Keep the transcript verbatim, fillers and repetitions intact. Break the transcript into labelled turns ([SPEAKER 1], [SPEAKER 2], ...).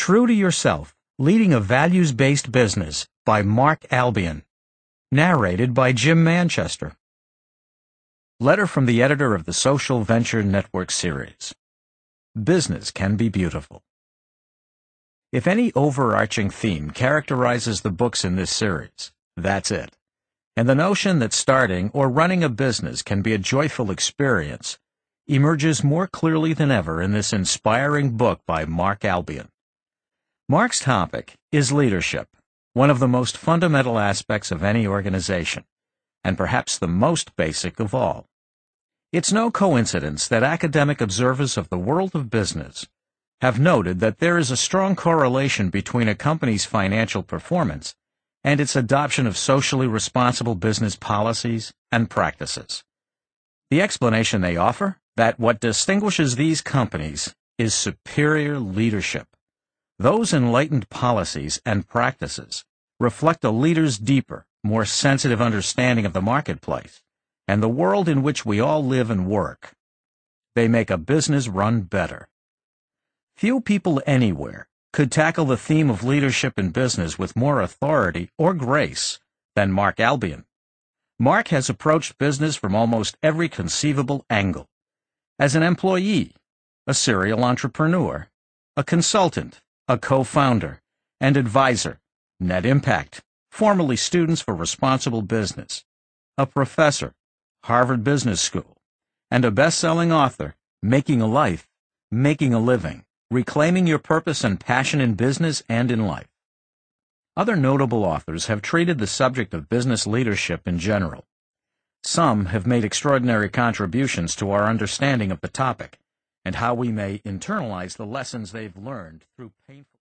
[SPEAKER 1] True to Yourself, Leading a Values-Based Business by Mark Albion. Narrated by Jim Manchester. Letter from the editor of the Social Venture Network series. Business can be beautiful. If any overarching theme characterizes the books in this series, that's it. And the notion that starting or running a business can be a joyful experience emerges more clearly than ever in this inspiring book by Mark Albion. Mark's topic is leadership, one of the most fundamental aspects of any organization, and perhaps the most basic of all. It's no coincidence that academic observers of the world of business have noted that there is a strong correlation between a company's financial performance and its adoption of socially responsible business policies and practices. The explanation they offer? That what distinguishes these companies is superior leadership. Those enlightened policies and practices reflect a leader's deeper, more sensitive understanding of the marketplace and the world in which we all live and work. They make a business run better. Few people anywhere could tackle the theme of leadership in business with more authority or grace than Mark Albion. Mark has approached business from almost every conceivable angle. As an employee, a serial entrepreneur, a consultant, a co-founder, and advisor, Net Impact, formerly Students for Responsible Business, a professor, Harvard Business School, and a best-selling author, Making a Life, Making a Living, Reclaiming Your Purpose and Passion in Business and in Life. Other notable authors have treated the subject of business leadership in general. Some have made extraordinary contributions to our understanding of the topic and how we may internalize the lessons they've learned through painful